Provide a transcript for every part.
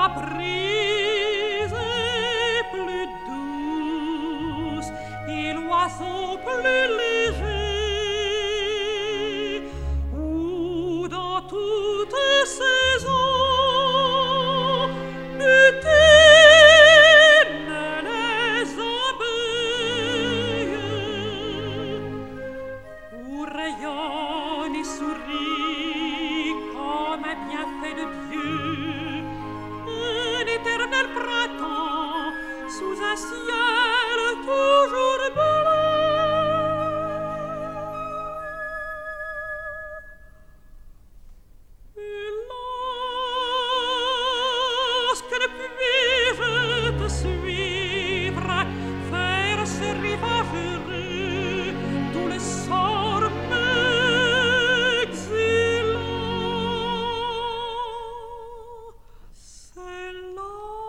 brise est plus douce et l'oiseau plus léger, ou dans toute saison butinent les abeilles, où rayonne et sourit comme un bienfait de Dieu un éternel printemps sous un ciel toujours bleu. Hélas, que ne puis-je te suivre, faire ce rivage heureux d'où le sort m'exila. C'est là,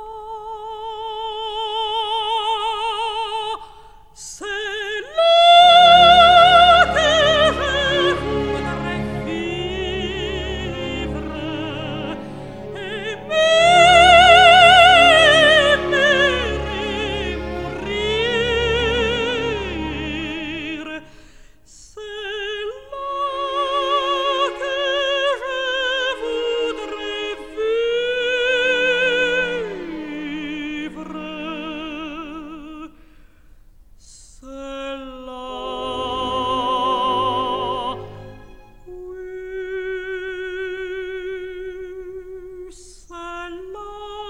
c'est là que je voudrais vivre, aimer et mourir. C'est là que je voudrais vivre. C'est là, oui, c'est là.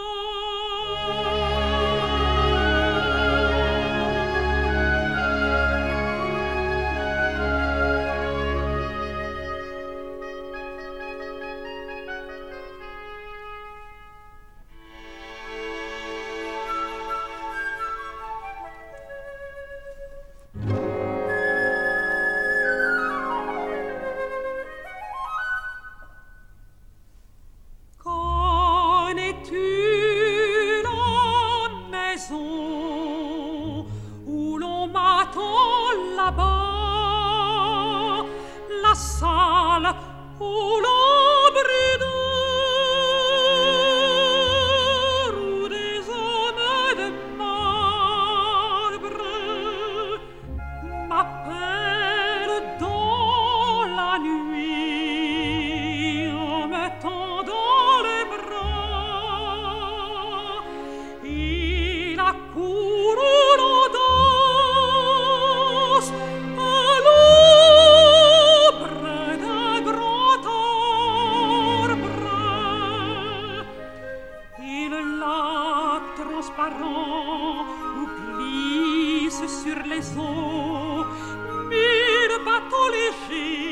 Connais-tu la maison où l'on m'attend là-bas, la salle où l'on brûle, où des hommes de marbre m'appellent dans la nuit en me tendant les bras, et la cour où l'on danse à l'ombre d'un grand arbre, et le lac transparent où glissent sur les eaux mille bateaux légers